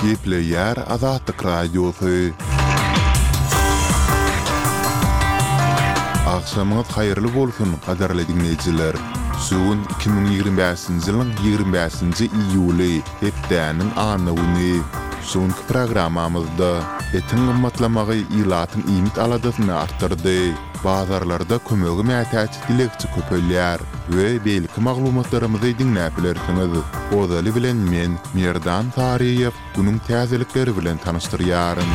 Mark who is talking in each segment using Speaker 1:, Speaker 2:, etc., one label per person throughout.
Speaker 1: Kepler Azatlık Radyosu. Akşamınız hayırlı bolsun, qadarly dinleyijiler. Sugun 2025-nji ýylyň 25-nji iýuly, hepdäniň any güni. Soňky programmamyzda etin gymmatlamagy ýylatyň iýmit aladasyny artdyrdy. Bazarlarda kömegi mätäç dilekçi köpelýär we belki maglumatlarymyzy dinläp bilersiňiz. Ozaly bilen men Merdan Tariýew bunyň täzelikleri bilen tanyşdyrýarym.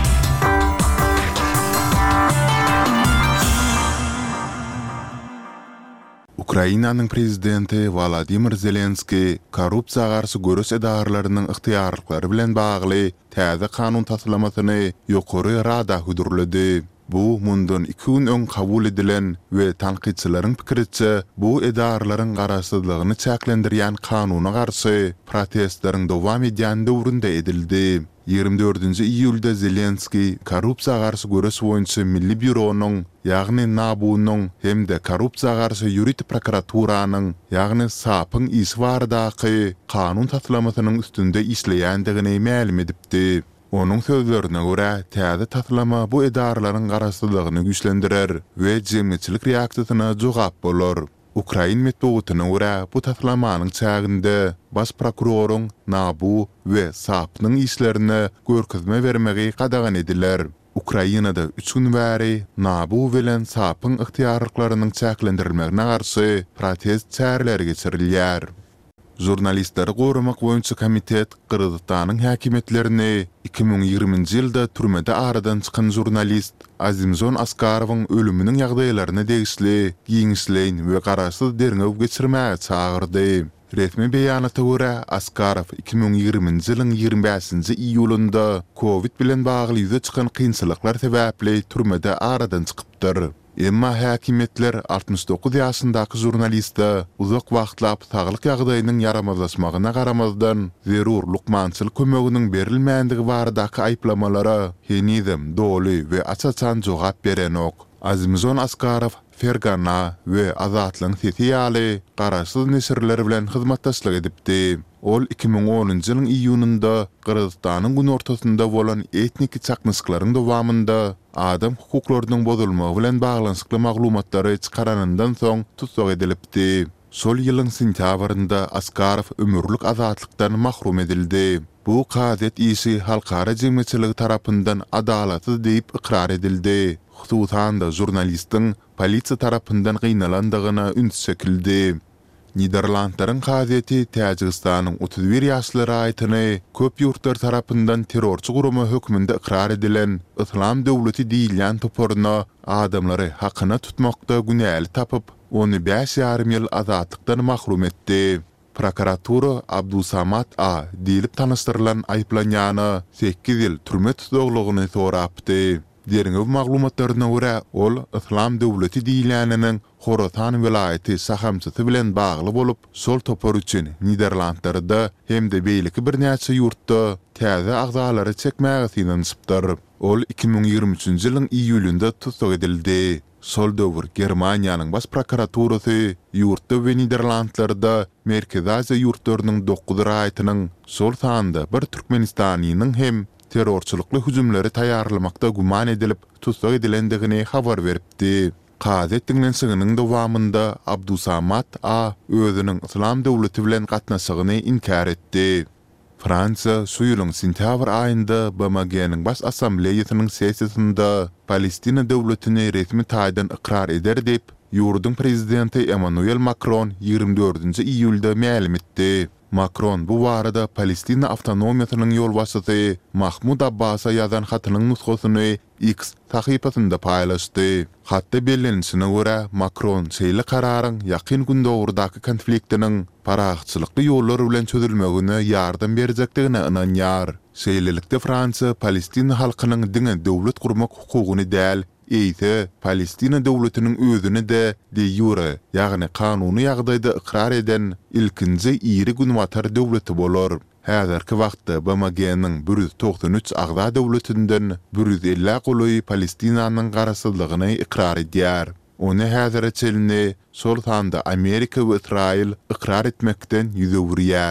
Speaker 1: Ukrainanyň prezidenti Volodymyr Zelenski korrupsiýa garşy görüş edarlarynyň ygtyýarlyklary bilen bagly täze kanun taslamasyny ýokary rada hudurlady. Bu mundan 2 gün öň kabul edilen we tanqidçilaryň pikiriçe bu edarlaryň garaşsyzlygyny çäklendirýän kanuny garşy protestlaryň dowam edýän döwründe edildi. 24-nji iýulda Zelenski korrupsiýa garşy görüş boýunça Milli Büronuň, ýagny NABUnyň hemde korrupsiýa garşy ýuridik prokuraturanyň, ýagny SAPyň iswardaky kanun taslamasynyň üstünde işleýändigini ma'lum edipdi. Onun sözlerine göre täze taslama bu edarlaryň garaşsyzlygyny güýçlendirer we jemgyçilik reaksiýasyna jogap bolar. Ukrain metbuatyna göre bu taslamanyň çäginde baş prokuroryň NABU we SAPyň işlerini görkezme bermegi qadagan ediler. Ukrainada 3 gün bäri NABU bilen SAPyň ygtyýarlyklarynyň çäklendirilmegine garşy protest çäreleri geçirilýär. Jurnalistleri gorumak boýunça komitet Kırgızstanyň häkimetlerini 2020-nji ýylda türmede aradan çykan jurnalist Azimjon Askarowyň ölüminiň ýagdaýlaryna degişli giňişleýin we garaşsyz derňew geçirmäge çagyrdy. Resmi beýanata görä Askarov 2020-nji ýylyň 25-nji iýulynda Covid bilen bagly ýüze çykan kynçylyklar sebäpli türmede aradan çykypdyr. Emma häkimetler 69 ýaşyndaky jurnalistde uzak wagtlap saglyk ýagdaýynyň yaramazlaşmagyna garamazdan zerur lukmançylyk kömeginiň berilmänligi baradaky aýplamalara henizem doly we açaçan jogap berenok. Azimjon Askarov Fergana we Azatlyň sesi ýaly garaşsyz nesirler bilen hyzmatdaşlyk edipdi. Ol 2010-njy ýylyň iýunynda Kırgızstanyň gün ortasynda bolan etnik çakmyşyklaryň dowamında adam hukuklarynyň bozulmagy bilen baglanşykly maglumatlary çykaranyndan soň tutsak edilipdi. Şol ýylyň sentýabrynda Askarov ömürlük azatlykdan mahrum edildi. Bu gadet işi halkara jemgyçiligi tarapyndan adalatsız diýip ikrar edildi. Hususan da jurnalistiň polisiýa tarapyndan gynnalandygyna üns çekildi. Niderlandlaryň gazeti Täjikistanyň 31 ýaşly raýatyny köp ýurtlar tarapyndan terrorçy gurumy hökmünde ikrar edilen Islam döwleti diýilýän toporuna adamlary hakyna tutmakda günäli tapyp, onu 5 ýarym ýyl azatlykdan mahrum etdi. Prokuratura Abdusamat A diýilip tanystyrylan aýplanýany 8 ýyl türme tutuglygyny sorapdy. Derňew maglumatlaryna görä ol Islam döwleti diýilýäniniň Horasan vilayaty sahamçysy bilen bagly bolup, şol topor üçin Niderlandlarda hemde beýleki birnäçe ýurtda täze agzalary çekmäge synanypdyr. Ol 2023-nji ýylyň iýulynda tutsak edildi. Şol döwür Germaniýanyň baş prokuraturasy ýurtda we Niderlandlarda Merkezi Aziýa ýurtlarynyň 9 raýatynyň şol sanda bir Türkmenistanynyň hem terrorçylykly hüjümleri taýýarlamakda guman edilip tutsak edilendigini habar beripdi. Gazet dinlenşiginiň dowamında Abdusamat A özüniň Islam döwleti bilen gatnaşygyny inkar etdi. Fransa şu ýylyň sentýabr aýynda BMG-niň baş assambleýasynyň sessiýasynda Palestina döwletini resmi taýdan ikrar eder diýip ýurdun prezidenti Emmanuel Macron 24-nji iýulda ma'lum etdi. Macron bu barada Palestina awtonomiýasynyň ýolbaşçysy Mahmud Abbasa ýazan hatynyň nusgasyny X sahypasynda paýlaşdy. Hatda bellenişine görä Macron şeýle kararyň ýakyn gün döwründaky konfliktiniň paragçylykly ýollar bilen çözülmegine ýardam berjekdigine ynanýar. Şeýlelikde Fransa Palestina halkynyň diňe döwlet gurmak hukugyny däl, eýse Palestina döwletiniň özüni de jure, ýagny kanuny ýagdaýda ikrar eden ilkinji iri günwatar döwleti bolar. Häzirki wagtda BMG-niň 193 agza döwletinden 150 goly Palestinanyň garaşsyzlygyny ikrar edýär. Onu häzire çelini şol sanda Amerika we Israil ikrar etmekden ýüze